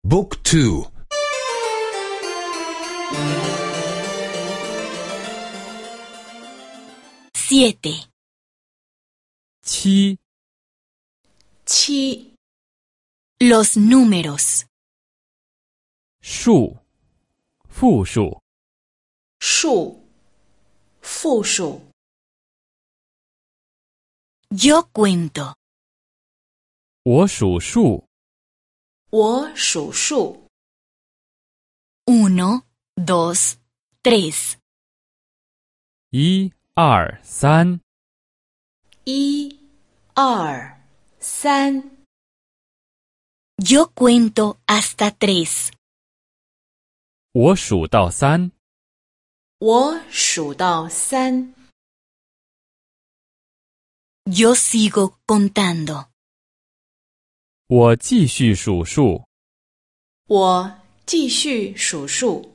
Book 2. 7. 七 Los números. 数复数数复数 Yo cuento. 我数数我数数 1, 2, 3. 一二三 1 2 3 Yo cuento hasta 3. 我数到三我数到3 Yo sigo contando. 我继续数数我继续数数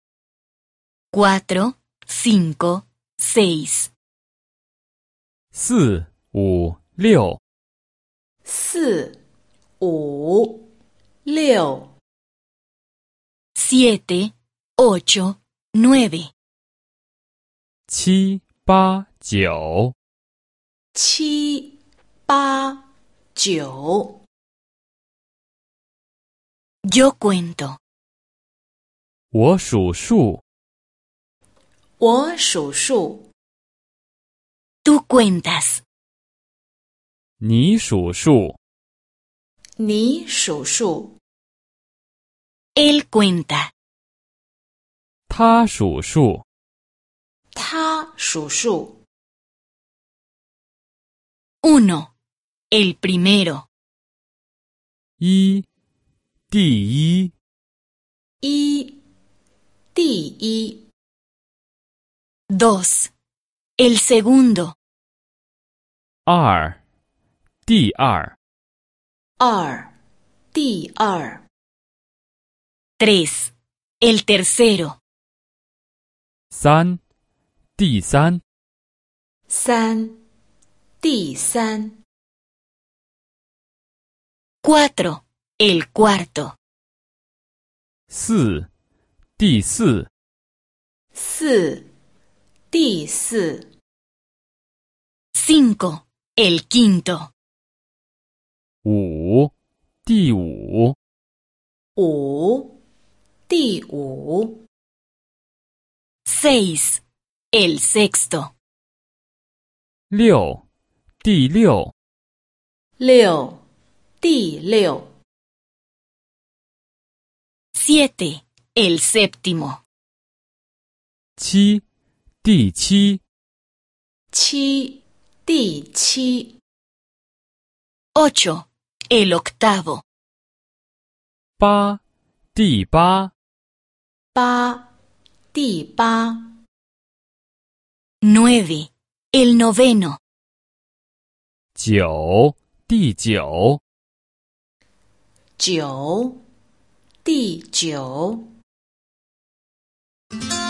4, 5, 6. 四五六 4 5 6 7, 8, 9. 七八九 7 8 9 Yo cuento. 我数数我数数 Tú cuentas. 你数数你数数 Él cuenta. 他数数他数数 1. El primero. 一第一 1第一 2. El segundo. 二第二 2第二 3. El tercero. 三第三 3第三 4. El cuarto. 四第四 4第四 5. El quinto. 五第五 5第五 6. El sexto. 六第六 6第六 7. El séptimo. 七第七 7第七 8. El octavo. 八第八 8第八 9. El noveno. 九第九 9第九